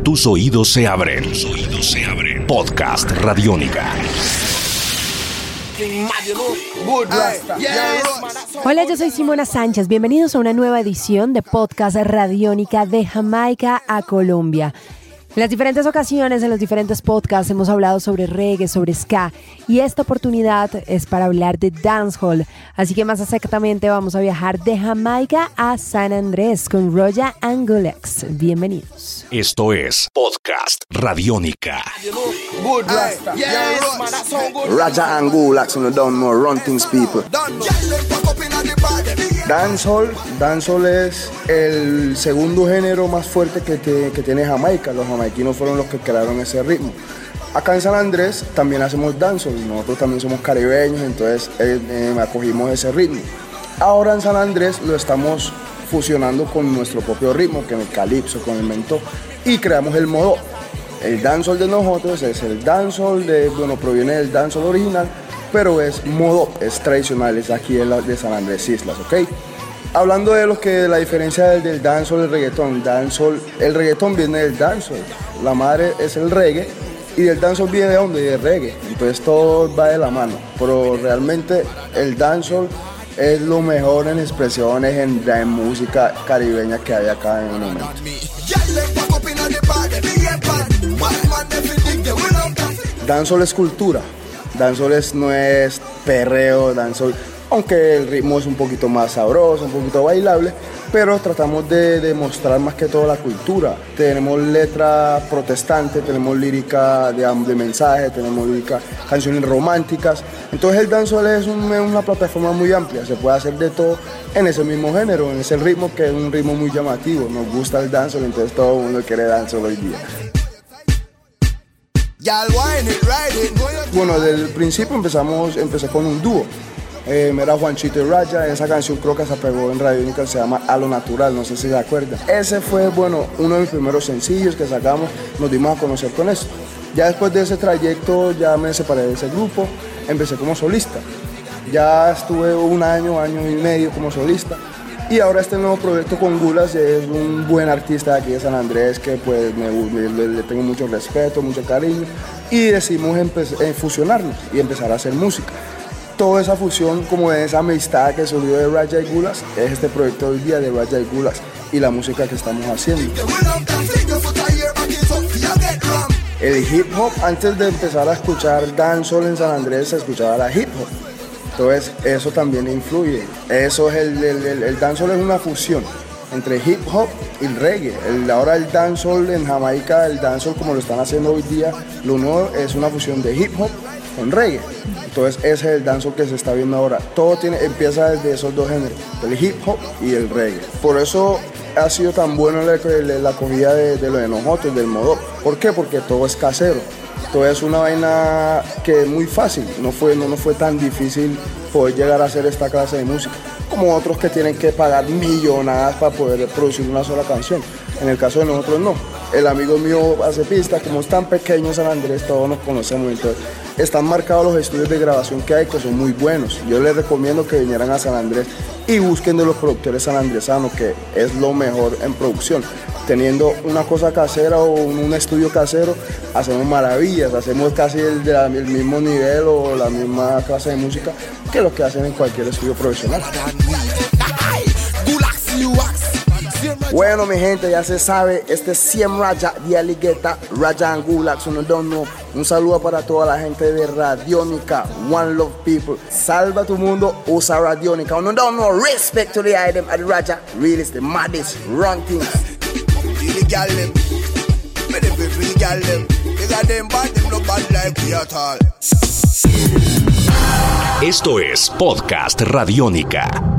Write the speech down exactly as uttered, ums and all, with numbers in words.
tus oídos se abren. Tus oídos se abren. Podcast Radiónica. Hola, yo soy Simona Sánchez. Bienvenidos a una nueva edición de Podcast Radiónica de Jamaica a Colombia. En las diferentes ocasiones, en los diferentes podcasts, hemos hablado sobre reggae, sobre ska, y esta oportunidad es para hablar de dancehall. Así que más exactamente vamos a viajar de Jamaica a San Andrés con Roja and Gulax. Bienvenidos. Esto es Podcast Radiónica. Roja and Gulax, you don't know, run things people. Dancehall, dancehall es el segundo género más fuerte que, te, que tiene Jamaica. Los jamaiquinos fueron los que crearon ese ritmo. Acá en San Andrés también hacemos dancehall, nosotros también somos caribeños, entonces eh, eh, acogimos ese ritmo. Ahora en San Andrés lo estamos fusionando con nuestro propio ritmo, que es el calipso, con el mentó, y creamos el modó. El dancehall de nosotros es el dancehall, de, bueno, proviene del dancehall original, pero es modo, es tradicional, es aquí de, la, de San Andrés Islas, ¿ok? Hablando de lo que la diferencia del, del dancehall y el reggaetón, dancehall, el reggaetón viene del dancehall, la madre es el reggae, y del dancehall viene de dónde, de reggae, entonces todo va de la mano, pero realmente el dancehall es lo mejor en expresiones, en, en música caribeña que hay acá en el momento. Dancehall es cultura. Dancehall es, no es perreo, dancehall, aunque el ritmo es un poquito más sabroso, un poquito bailable, pero tratamos de, de mostrar más que todo la cultura. Tenemos letra protestante, tenemos lírica de, de mensaje, tenemos lírica, canciones románticas. Entonces el dancehall es un, una plataforma muy amplia, se puede hacer de todo en ese mismo género, en ese ritmo que es un ritmo muy llamativo. Nos gusta el dancehall, entonces todo el mundo quiere dancehall hoy día. Bueno, desde el principio empezamos, empecé con un dúo. Eh, era Juanchito y Roja, esa canción creo que se pegó en Radiónica, se llama A lo Natural, no sé si se acuerdan. Ese fue, bueno, uno de mis primeros sencillos que sacamos, nos dimos a conocer con esto. Ya después de ese trayecto ya me separé de ese grupo, empecé como solista. Ya estuve un año, año y medio como solista. Y ahora este nuevo proyecto con Gulax es un buen artista de aquí de San Andrés que pues me, me, le tengo mucho respeto, mucho cariño, y decidimos empe- eh, fusionarnos y empezar a hacer música. Toda esa fusión, como de esa amistad que surgió de Roja y Gulax, es este proyecto hoy día de Roja y Gulax y la música que estamos haciendo. El hip hop, antes de empezar a escuchar dancehall en San Andrés, se escuchaba la hip hop. Entonces eso también influye. Eso es el, el, el, el dancehall es una fusión entre hip hop y el reggae. El, ahora el dancehall en Jamaica, el dancehall como lo están haciendo hoy día, lo nuevo es una fusión de hip hop con reggae. Entonces ese es el dancehall que se está viendo ahora. Todo tiene, empieza desde esos dos géneros, el hip hop y el reggae. Por eso ha sido tan bueno la, la, la acogida de, de lo de nosotros, del modo. ¿Por qué? Porque todo es casero. Todo es una vaina que es muy fácil, no fue, no, no fue tan difícil poder llegar a hacer esta clase de música, como otros que tienen que pagar millonadas para poder producir una sola canción. En el caso de nosotros no. El amigo mío hace pistas, como es tan pequeño San Andrés, todos nos conocemos, entonces están marcados los estudios de grabación que hay, que son muy buenos. Yo les recomiendo que vinieran a San Andrés y busquen de los productores sanandresanos, que es lo mejor en producción. Teniendo una cosa casera o un, un estudio casero, hacemos maravillas, hacemos casi el, de la, el mismo nivel o la misma clase de música que lo que hacen en cualquier estudio profesional. Bueno, mi gente, ya se sabe, este es C M Roja, de Alligator, Roja and Gulax, uno don't know. Un saludo para toda la gente de Radiónica, One Love People. Salva tu mundo, usa Radiónica. Uno don't know, respect to the item at Roja, really is the maddest, run things. Esto es Podcast Radiónica.